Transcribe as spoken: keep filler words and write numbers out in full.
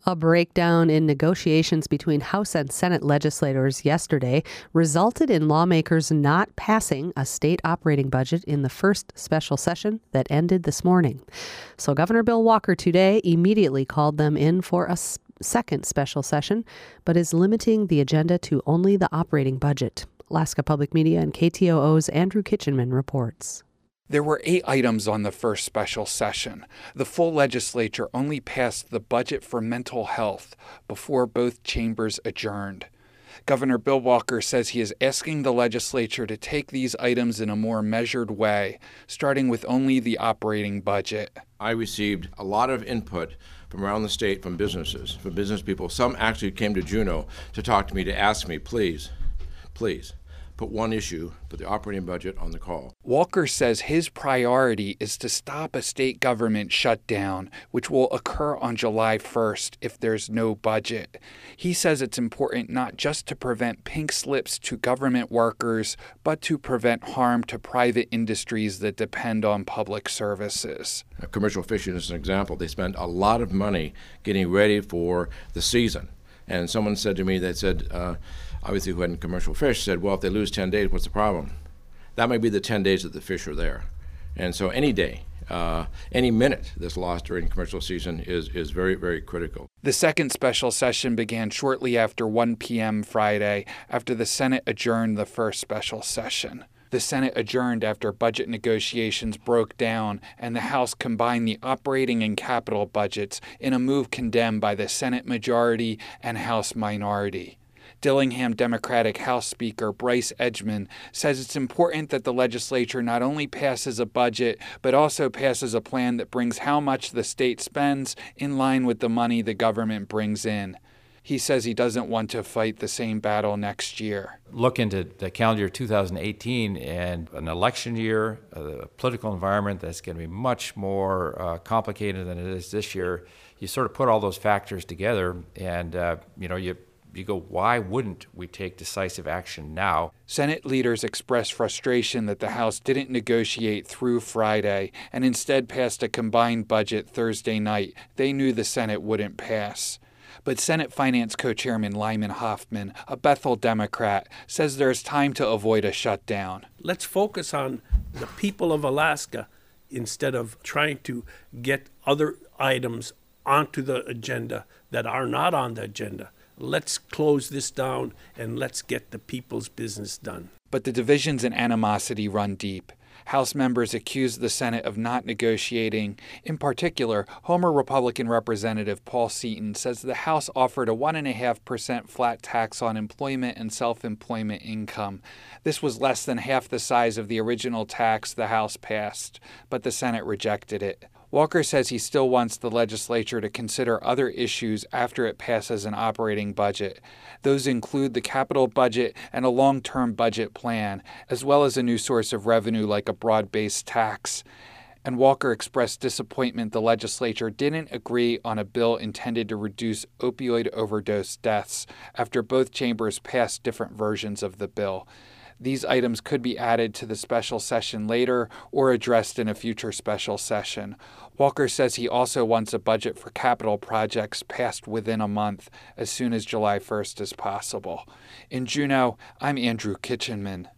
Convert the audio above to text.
A breakdown in negotiations between House and Senate legislators yesterday resulted in lawmakers not passing a state operating budget in the first special session that ended this morning. So Governor Bill Walker today immediately called them in for a second special session, but is limiting the agenda to only the operating budget. Alaska Public Media and K T O O's Andrew Kitchenman reports. There were eight items on the first special session. The full legislature only passed the budget for mental health before both chambers adjourned. Governor Bill Walker says he is asking the legislature to take these items in a more measured way, starting with only the operating budget. I received a lot of input from around the state, from businesses, from business people. Some actually came to Juneau to talk to me, to ask me, please, please, put one issue, put the operating budget on the call. Walker says his priority is to stop a state government shutdown, which will occur on July first if there's no budget. He says it's important not just to prevent pink slips to government workers, but to prevent harm to private industries that depend on public services. Commercial fishing is an example. They spend a lot of money getting ready for the season. And someone said to me, they said, uh, obviously who hadn't commercial fish, said, well, if they lose ten days, what's the problem? That might be the ten days that the fish are there. And so any day, uh, any minute that's lost during commercial season is, is very, very critical. The second special session began shortly after one p.m. Friday, after the Senate adjourned the first special session. The Senate adjourned after budget negotiations broke down and the House combined the operating and capital budgets in a move condemned by the Senate majority and House minority. Dillingham Democratic House Speaker Bryce Edgman says it's important that the legislature not only passes a budget, but also passes a plan that brings how much the state spends in line with the money the government brings in. He says he doesn't want to fight the same battle next year. Look into the calendar year two thousand eighteen and an election year, a political environment that's going to be much more uh, complicated than it is this year. You sort of put all those factors together and, uh, you know, you You go, why wouldn't we take decisive action now? Senate leaders expressed frustration that the House didn't negotiate through Friday and instead passed a combined budget Thursday night they knew the Senate wouldn't pass. But Senate Finance Co-Chairman Lyman Hoffman, a Bethel Democrat, says there's time to avoid a shutdown. Let's focus on the people of Alaska instead of trying to get other items onto the agenda that are not on the agenda. Let's close this down and let's get the people's business done. But the divisions and animosity run deep. House members accuse the Senate of not negotiating. In particular, Homer Republican Representative Paul Seaton says the House offered a one point five percent flat tax on employment and self-employment income. This was less than half the size of the original tax the House passed, but the Senate rejected it. Walker says he still wants the legislature to consider other issues after it passes an operating budget. Those include the capital budget and a long-term budget plan, as well as a new source of revenue like a broad-based tax. And Walker expressed disappointment the legislature didn't agree on a bill intended to reduce opioid overdose deaths after both chambers passed different versions of the bill. These items could be added to the special session later or addressed in a future special session. Walker says he also wants a budget for capital projects passed within a month, as soon as July first as possible. In Juneau, I'm Andrew Kitchenman.